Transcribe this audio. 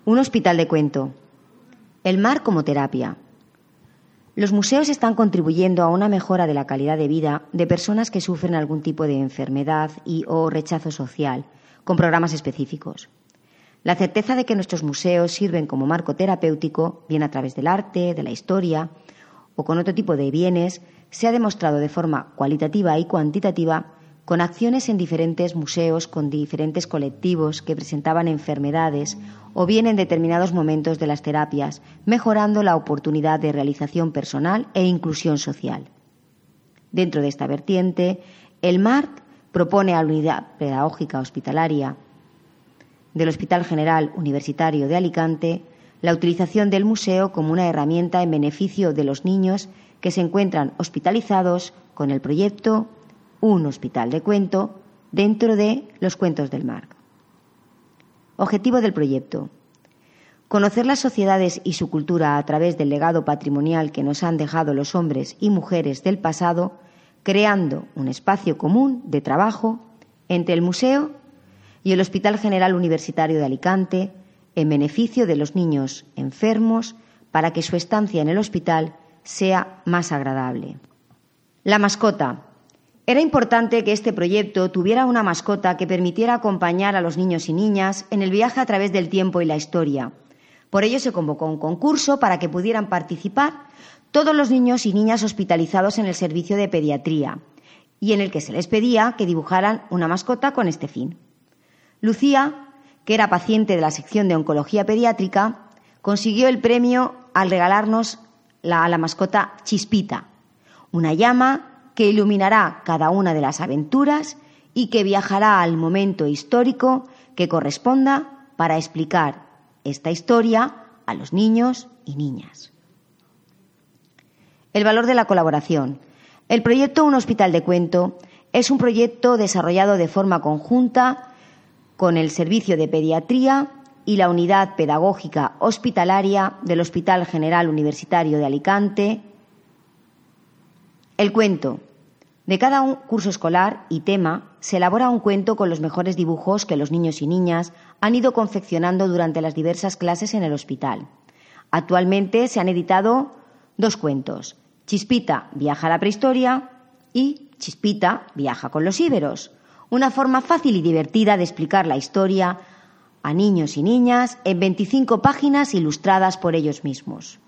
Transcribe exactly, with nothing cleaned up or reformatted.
Un hospital de cuento. El mar como terapia. Los museos están contribuyendo a una mejora de la calidad de vida de personas que sufren algún tipo de enfermedad y o rechazo social, con programas específicos. La certeza de que nuestros museos sirven como marco terapéutico, bien a través del arte, de la historia o con otro tipo de bienes, se ha demostrado de forma cualitativa y cuantitativa con acciones en diferentes museos con diferentes colectivos que presentaban enfermedades o bien en determinados momentos de las terapias, mejorando la oportunidad de realización personal e inclusión social. Dentro de esta vertiente, el M A R C propone a la Unidad Pedagógica Hospitalaria del Hospital General Universitario de Alicante la utilización del museo como una herramienta en beneficio de los niños que se encuentran hospitalizados con el proyecto Un hospital de cuento dentro de los cuentos del M A R C. Objetivo del proyecto: conocer las sociedades y su cultura a través del legado patrimonial que nos han dejado los hombres y mujeres del pasado, creando un espacio común de trabajo entre el museo y el Hospital General Universitario de Alicante en beneficio de los niños enfermos para que su estancia en el hospital sea más agradable. La mascota. Era importante que este proyecto tuviera una mascota que permitiera acompañar a los niños y niñas en el viaje a través del tiempo y la historia. Por ello se convocó un concurso para que pudieran participar todos los niños y niñas hospitalizados en el servicio de pediatría y en el que se les pedía que dibujaran una mascota con este fin. Lucía, que era paciente de la sección de oncología pediátrica, consiguió el premio al regalarnos la, a la mascota Chispita, una llama que iluminará cada una de las aventuras y que viajará al momento histórico que corresponda para explicar esta historia a los niños y niñas. El valor de la colaboración. El proyecto Un hospital de cuento es un proyecto desarrollado de forma conjunta con el Servicio de Pediatría y la Unidad Pedagógica Hospitalaria del Hospital General Universitario de Alicante. El cuento. De cada un curso escolar y tema se elabora un cuento con los mejores dibujos que los niños y niñas han ido confeccionando durante las diversas clases en el hospital. Actualmente se han editado dos cuentos: Chispita viaja a la prehistoria y Chispita viaja con los íberos. Una forma fácil y divertida de explicar la historia a niños y niñas en veinticinco páginas ilustradas por ellos mismos.